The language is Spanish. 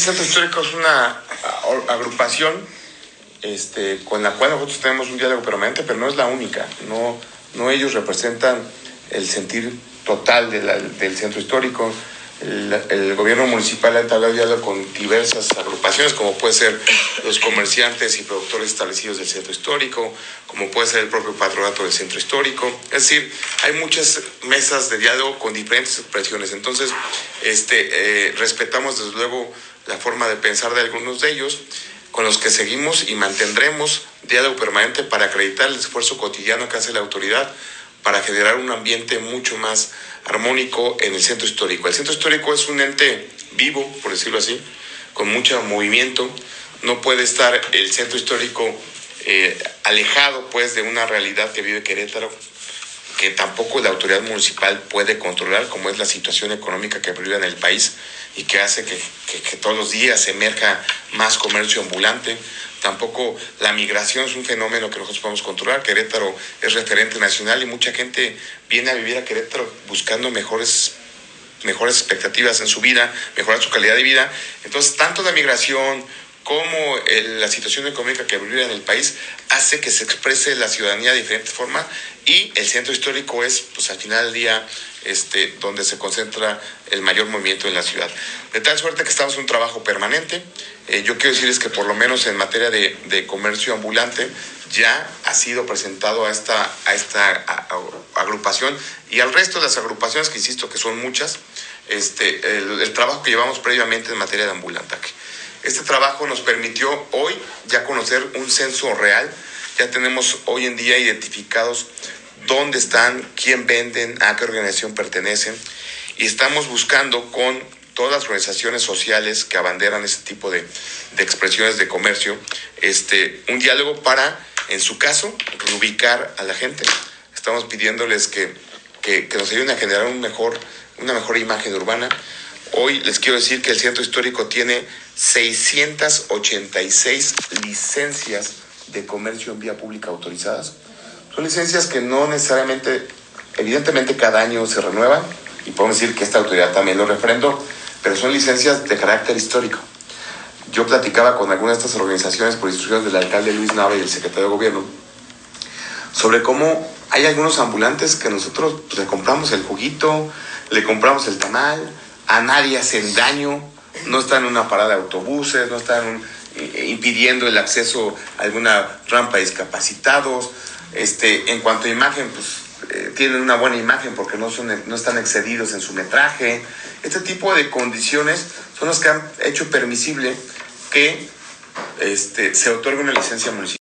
Centro Histórico es una agrupación con la cual nosotros tenemos un diálogo permanente, pero no es la única. No ellos representan el sentir total del Centro Histórico. El gobierno municipal ha entablado diálogo con diversas agrupaciones, como puede ser los comerciantes y productores establecidos del Centro Histórico, como puede ser el propio patronato del Centro Histórico. Es decir, hay muchas mesas de diálogo con diferentes expresiones. Entonces, respetamos desde luego la forma de pensar de algunos de ellos, con los que seguimos y mantendremos diálogo permanente para acreditar el esfuerzo cotidiano que hace la autoridad para generar un ambiente mucho más armónico en el Centro Histórico. El Centro Histórico es un ente vivo, por decirlo así, con mucho movimiento. No puede estar el Centro Histórico alejado pues de una realidad que vive Querétaro, que tampoco la autoridad municipal puede controlar, como es la situación económica que vive en el país y que hace que todos los días emerja más comercio ambulante. Tampoco la migración es un fenómeno que nosotros podemos controlar. Querétaro es referente nacional y mucha gente viene a vivir a Querétaro buscando mejores expectativas en su vida, mejorar su calidad de vida. Entonces, tanto la migración como la situación económica que vive en el país hace que se exprese la ciudadanía de diferentes formas, y el Centro Histórico es, pues al final del día, donde se concentra el mayor movimiento en la ciudad. De tal suerte que estamos en un trabajo permanente. Yo quiero decirles que por lo menos en materia de comercio ambulante ya ha sido presentado a esta agrupación y al resto de las agrupaciones, que insisto que son muchas, el trabajo que llevamos previamente en materia de ambulantaje. Este trabajo nos permitió hoy ya conocer un censo real. Ya tenemos hoy en día identificados dónde están, quién venden, a qué organización pertenecen, y estamos buscando con todas las organizaciones sociales que abanderan este tipo de expresiones de comercio, un diálogo para, en su caso, reubicar a la gente. Estamos pidiéndoles que nos ayuden a generar una mejor imagen urbana. Hoy les quiero decir que el Centro Histórico tiene 686 licencias de comercio en vía pública autorizadas. Son licencias que no necesariamente, evidentemente cada año se renuevan, y podemos decir que esta autoridad también lo refrendó, pero son licencias de carácter histórico. Yo platicaba con algunas de estas organizaciones por instrucciones del alcalde Luis Nava y el secretario de Gobierno sobre cómo hay algunos ambulantes que nosotros le compramos el juguito, le compramos el tamal, a nadie hacen daño, no están en una parada de autobuses, no están impidiendo el acceso a alguna rampa de discapacitados. En cuanto a imagen, pues tienen una buena imagen porque no están excedidos en su metraje. Este tipo de condiciones son las que han hecho permisible que se otorgue una licencia municipal.